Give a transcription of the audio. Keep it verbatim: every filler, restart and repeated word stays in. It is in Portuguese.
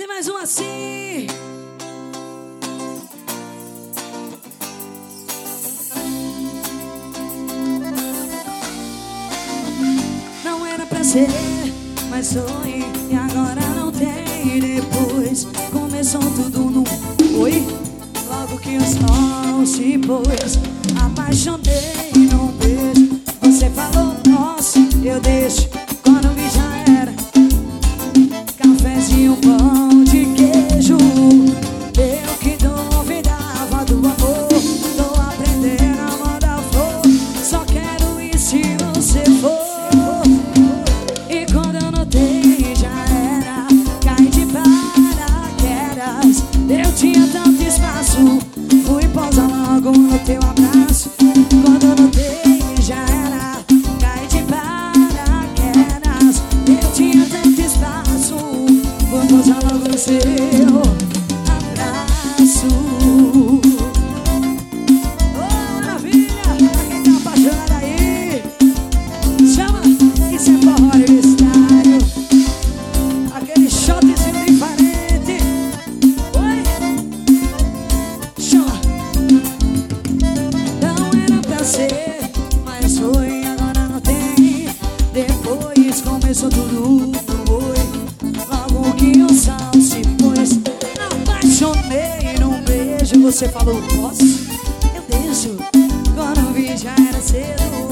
Tem mais um assim. Não era pra ser, mas foi. E agora não tem. Depois começou tudo no oi. Logo que o sol se pôs, apaixonei num beijo. Você falou, nossa, eu deixo. Quando vi já era cafezinho, pão de queijo. Eu que duvidava do amor, tô aprendendo a mandar flor. Só quero ir se você for. E quando eu notei já era, caí de paraquedas. Eu tinha tanto espaço, fui pousar logo no teu abraço. Quando eu notei já era, caí de paraquedas. Eu tinha tanto espaço, fui pousar logo no seu abraço. Oh, maravilha! Pra quem tá apaixonado aí, chama! Isso é forró universitário. Aquele shotzinho diferente. Oi! Chama! Não era pra ser, mas foi, agora não tem. Depois começou tudo, foi. Logo que o sol se pôs, apaixonei num beijo. Você falou, posso? Eu deixo. Quando vi já era cedo.